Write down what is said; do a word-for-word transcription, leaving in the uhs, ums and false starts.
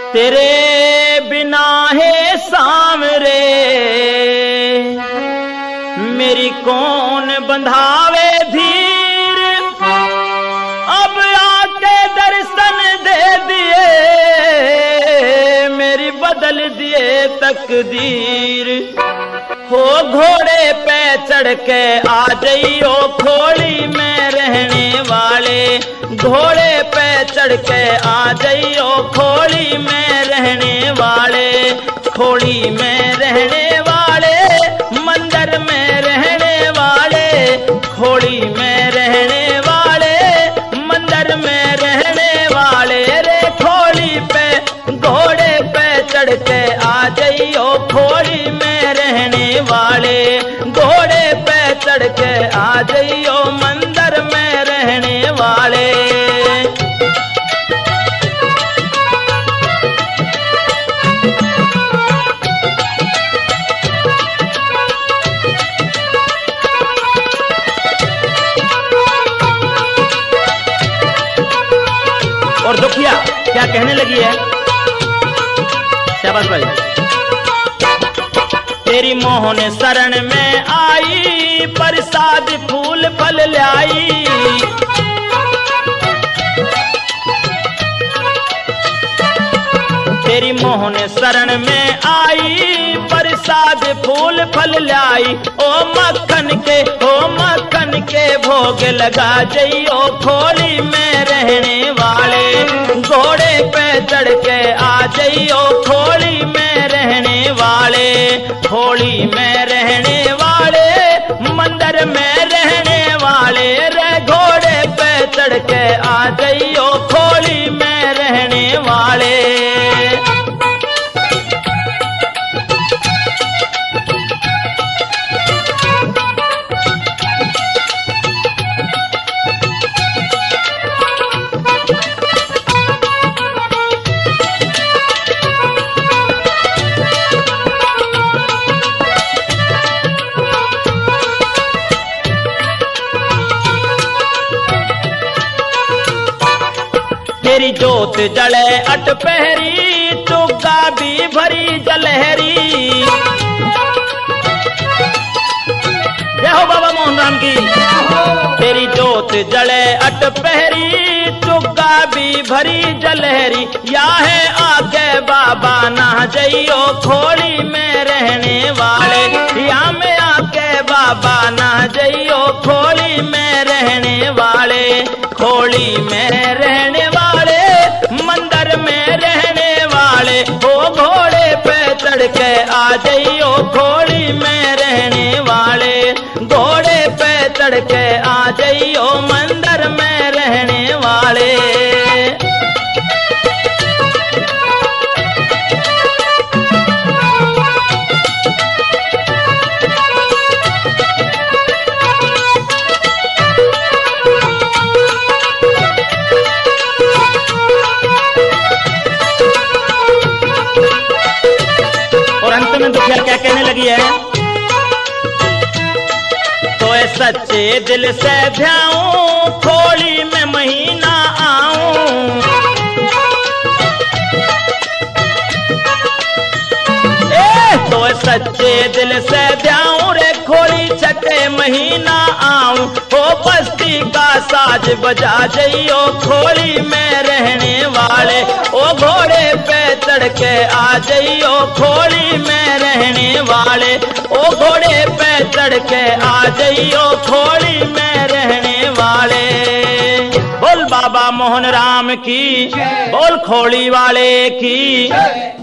तेरे बिना है सामरे मेरी कौन बंधावे धीर, अब आके दर्शन दे दिए मेरी बदल दिए तकदीर। हो घोड़े पे चढ़ के आ जाइयो खोली में रहने वाले, घोड़े पे चढ़ के आ जाइयो खोली में रहने वाले, खोली में रहने वाले, मंदिर में रहने वाले, खोली में रहने वाले, मंदिर में रहने वाले। रे खोली पे घोड़े पे चढ़ के आ जाइयो खोली में रहने वाले, घोड़े पे चढ़ के आ जाइयो मंदिर में रहने वाले। और दुखिया क्या कहने लगी है, शाबाश भाई। तेरी मोहन शरण में आई प्रसाद फूल फल लाई, तेरी मोहन शरण में आई प्रसाद फूल फल लाई। ओ मक्खन के ओ मक्खन के भोग लगा जइयो खोली में रहने वाले, घोड़े पे चढ़ के आ जइयो खोली में रहने वाले, खोली में रहने वाले, मंदिर में रहने वाले। रे घोड़े पे चढ़ के आ जइयो खोली में रहने वाले। तेरी जोत जले अट पहरी चुका भी भरी जलहरी। जय हो बाबा मोहन राम की। तेरी जोत जले अट पहरी चुका भी भरी जलहरी। या है आके बाबा ना जइयो खोली में रहने वाले, या में आके बाबा ना जइयो खोली में रहने वाले, खोली में रहने वाले, मंदिर में रहने वाले। हो घोड़े पे चढ़ के आ जइयो खोली में रहने वाले, घोड़े पे चढ़ के आ जइयो मंदिर में रहने वाले। और अंत में दुखिया क्या कहने लगी है, तो सच्चे दिल से ध्याऊं खोली में महीना आऊं। ए तो सच्चे दिल से ध्याऊं रे खोली छठे महीना आऊं। हो बस्ती का साज बजा जइयो खोली में रहने वाले, ओ घोड़े पे चढ़ के आ जइयो खोली में रहने वाले, ओ घोड़े पे चढ़ के आ जइयो खोली में रहने वाले। बोल बाबा मोहन राम की, बोल खोली वाले की।